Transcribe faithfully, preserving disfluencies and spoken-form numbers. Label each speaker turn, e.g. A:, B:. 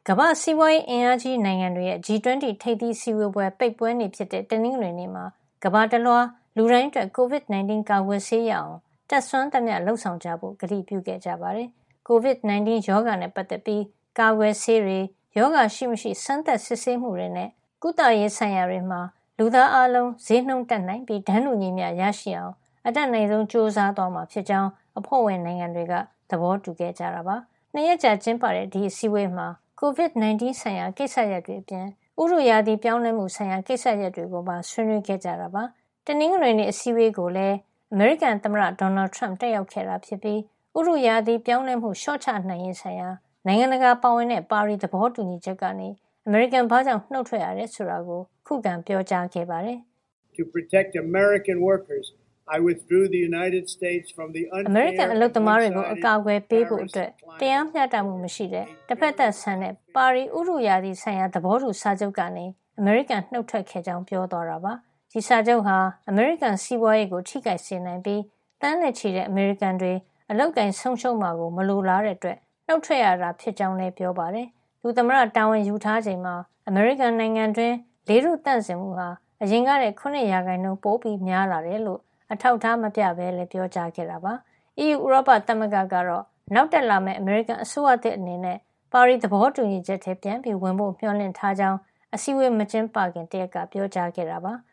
A: ကမ္ဘာ့စီးပွားရေးအင်အားကြီးနိုင်ငံတွေရဲ့ ဂျီ twenty ထိပ်သီးစည်းဝေးပွဲပိတ်ပွဲနေ့ဖြစ်တဲ့တနင်္ဂနွေနေ့မှာကမ္ဘာတလွှားလူတိုင်းအတွက် COVID nineteen ကာကွယ်ဆေးရအောင်တတ်စွမ်းသမျှလုပ်ဆောင်ကြဖို့ကတိပြုခဲ့ကြပါတယ်။ COVID nineteen ရောဂါနဲ့ပတ်သက်ပြီးကာကွယ်ဆေးတွေရောဂါရှိမရှိစမ်းသပ်စစ်ဆေးမှုတွေနဲ့ကုသရေးဆိုင်ရာတွေမှာလူသားအားလုံးဈေးနှုန်းတက်နိုင်ပြီးဒဏ်လူညီမျှရရှိအောင်အတတ်နိုင်ဆုံးကြိုးစားသွားမှာဖြစ်ကြောင်းအဖွဲ့ဝင်နိုင်ငံတွေကသဘောတူခဲ့ကြတာပါ။နှစ်ရက်ကြာကျင်းပတဲ့ဒီအစည်းအဝေးမှာ COVID nineteen ဆိုင်ရာကိစ္စရပ်တွေအပြင်ဥတုရာသီပြောင်းလဲမှုဆိုင်ရာကိစ္စရပ်တွေကိုပါဆွေးနွေးခဲ့ကြတာပါ။တနင်္ဂနွေနေ့အစည်းအဝေးကိုလည်းအမေရိကန်သမ္မတဒေါ်နယ်ထရမ့်တက်ရောက်ခဲ့တာဖြစ်ပြီးဥတုရာသီပြောင်းလဲမှုလျှော့ချနိုင်ရေးဆိုင်ရာနိုင်ငံတကာပါဝင်တဲ့ပါရီသဘောတူညီချက်ကနေအမေရိကန်ဘာကြောင့်နှုတ်ထွက်ရတယ်ဆိုတာကိုခုခံပြောကြားခဲ့ပါတယ်။
B: To protect American workers, I withdrew the United States from the unfair
A: အမေရိကန်အလုပ်သမားတွေကိုအကာအကွယ်ပေးဖို့အတွက်တရားမျှတမှုမရှိတဲ့တစ်ဖက်သက်ဆန်တဲ့ပါရီဥတုရာသီဆိုင်ရာသဘောတူစာချုပ်ကနေအမေရိကန်နှုတ်ထွက်ခဲ့ကြောင်းပြောသွားတာပါ။ဒီစာချုပ်ဟာအမေရိကန်စီးပွားရေးကိုထိခိုက်စေနိုင်ပြီးတန်းနဲ့ချီတဲ့အမေရိကန်တွေအလုပ်ကိုင်ဆုံးရှုံးမှာကိုမလိုလားတဲ့အတွက်နှုတ်ထွက်ရတာဖြစ်ကြောင်းလည်းပြောပါတယ်။သူသမ္မတတာဝန်ယူထားချိန်မှာအမေရိကန်နိုင်ငံတွင်းလေထုတန့်စင်မှုဟာအရင်ကတည်းကခုရာခိုင်နှုန်းပိုပြီးများလာတယ်လို့အထောက်ထားမပြဘဲလည်းပြောကြားခဲ့တာပါ။ အီးယူဥရောပသမဂ္ဂကတော့နောက်တက်လာမယ့်အမေရိကန်အစိုးရသစ်အနေနဲ့ပါရီသဘောတူညီချက်ထဲပြန်ပြီးဝင်ဖို့မျှော်လင့်ထားကြောင်းအစည်းအဝေးမကျင်းပခင်တရက်ကပြောကြားခဲ့တာပါ။